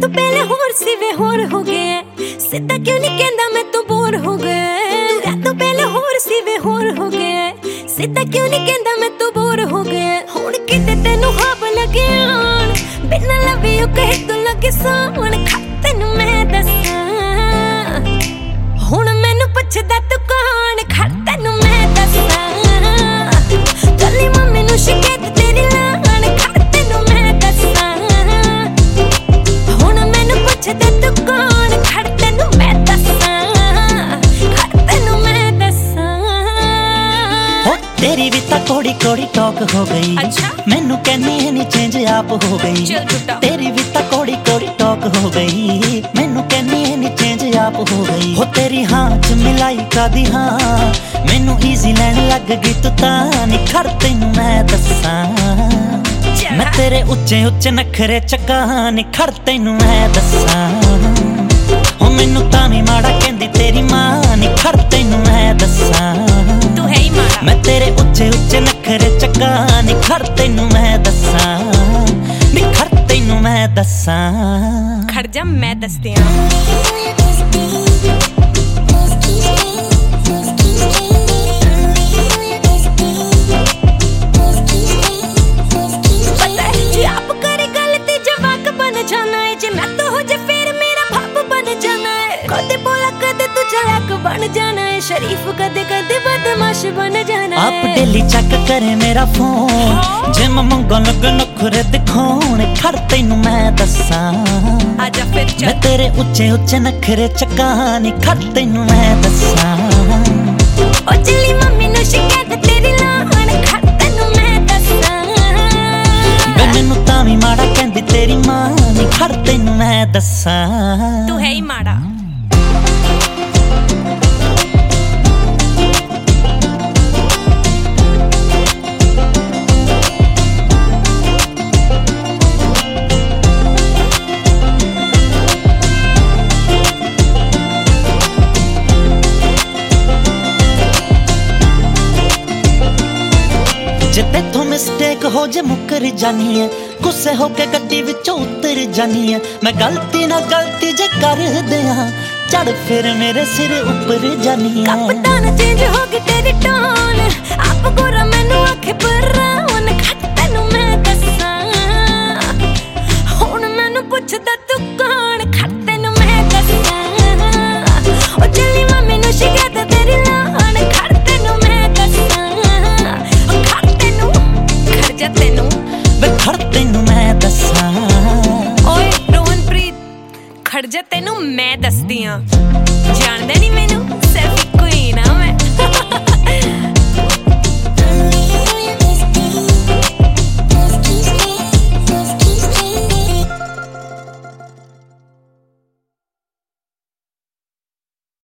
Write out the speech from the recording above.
तो पहले होर सी वे होर हो गए सीधा क्यों नहीं कहंदा मैं तो बोर हो गए तो पहले होर सी वे होर हो गए सीधा क्यों नहीं कहंदा मैं तो बोर हो गए हुण किते तेनू हाब लगे आण बिना लव यू कहे तो लगे सावन तैनू मैं दसां हुण मैनू पुछदा तू कौन खड़ तैनू मैं दसां चली मम्मी नू शिकायत तेरी लाण खड़ तैनू मैं दसां हुण मैनू पुछदा तू कौन खड़ तैनू मैं दसां खड़ तैनू मैं दसां हो तेरी भी ता कोड़ी कोड़ी टॉक हो गई अच्छा? मैनू कहनी है नी चेंज आप हो गई चल टुटा तेरी भी ता कोड़ी कोड़ी टॉक हो गई मैनू कहनी है नी चेंज आप हो गई हो तेरी हाँ च मिलाई कादी हाँ मैनू इजी लैन लग गई तू तां नी खड़ तैनू मैं दसां मैं तेरे उच्चे उच्चे नखरे चक्का नी खड़ तैनू मैं दसां हो मैनू तां वी माड़ा कहंदी तेरी मां नी खड़ तैनू मैं दसां तू है ही माड़ा मैं तेरे उच्चे उच्चे नखरे चक्का नी खड़ तैनू मैं दसां नी खड़ तैनू मैं दसां खड़ जा मैं दसदी हां बन जाना है शरीफ कदे कदे बदमाश बन जाना है आप डेली चेक करे मेरा फोन जे मैं मंगो लग नखरे दिखाने खड़ तैनू मैं दसां आजा फिर चल मैं तेरे उच्चे उच्चे नखरे चक्का नी खड़ तैनू मैं दसां ओ चली मम्मी नू शिकायत तेरी लाण खड़ तैनू मैं दसां वे मैनू तां वी माड़ा कहंदी तेरी मां नी खड़ तैनू मैं दसां तू है ही माड़ा जे तेथों मिस्टेक हो जे मुकर जानी है गुस्से होके गड्डी विचों उतर जानी है मैं गलती ना गलती जे कर दियां चढ़ फिर मेरे सिर ऊपर जानी है कप्तान चेंज हो गई तेरी टोन आप गोरा मैनू आखे बरावन खड़ तैनू मैं दसां हुण मैनू पुछदा तू कौन खड़ तैनू मैं दसां ओ चली मम्मी नू शिकायत तेरी लाण खड़ तैनू मैं दसां खड़ तैनू खड़ जा तैनू वे खड़ तैनू मैं दसां ओए रोहनप्रीत खड़ जा तैनू मैं दसदी हां जानदा नहीं मैनू सिर्फ कोई ना मैं